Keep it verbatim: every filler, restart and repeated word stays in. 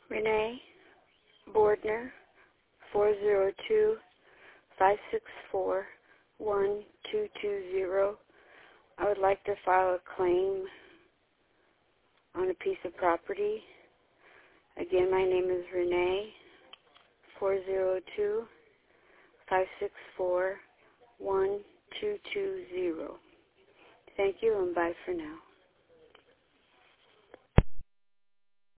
Renee Bordner, four zero two, five six four, one two two zero. I would like to file a claim on a piece of property. Again, my name is Renee, four zero two, five six four, one two two zero. Thank you and bye for now.